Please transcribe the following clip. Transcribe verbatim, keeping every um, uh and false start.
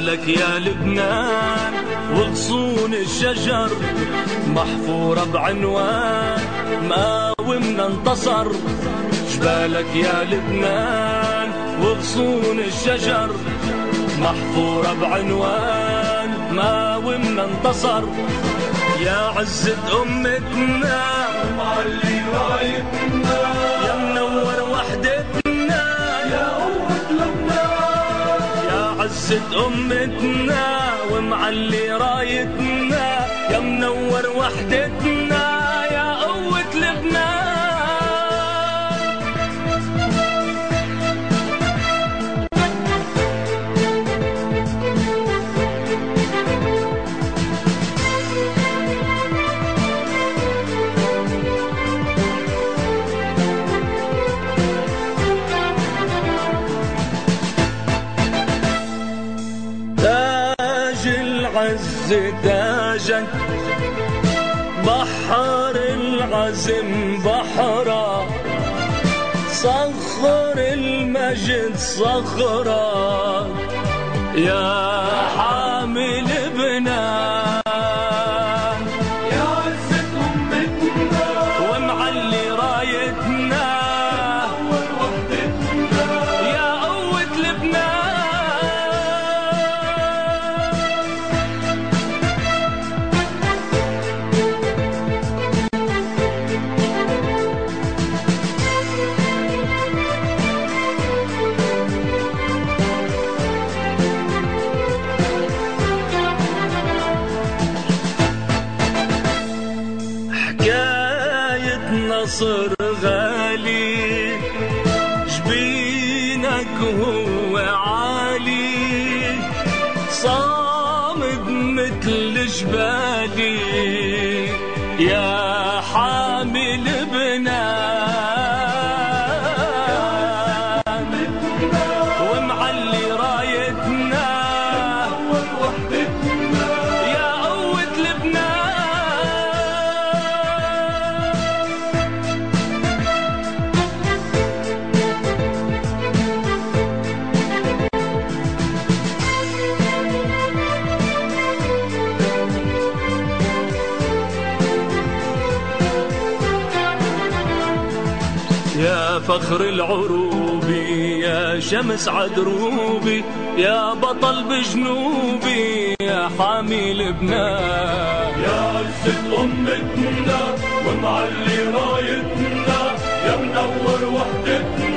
جبالك يا لبنان وغصون الشجر محفورة بعنوان مقاومنا انتصر. جبالك يا لبنان وغصون الشجر محفورة بعنوان مقاومنا انتصر. يا عزة أمتنا ومعلي رايتنا يا منور وحدتنا يا قوة لبنان. يا عزة أمتنا ومعلي رايتنا يا منور وحدتنا يا قوة لبنان. عز تاجك بحر العزم بحرا صخر المجد صخرا يا حامل بنان. يا عزة أمتنا ومعلي رايتنا وحدتنا يا قوة لبنان. نصر غالي جبينك هو عالي صامد مثل جبالي يا حامل بنان ومعلي رايتنا وحدتنا يا قوة لبنان. يا فخر العروبي يا شمس عدروبي يا بطل بجنوبي يا حامي لبنان. يا عزة أمتنا ومعلي رايتنا يا منور وحدتنا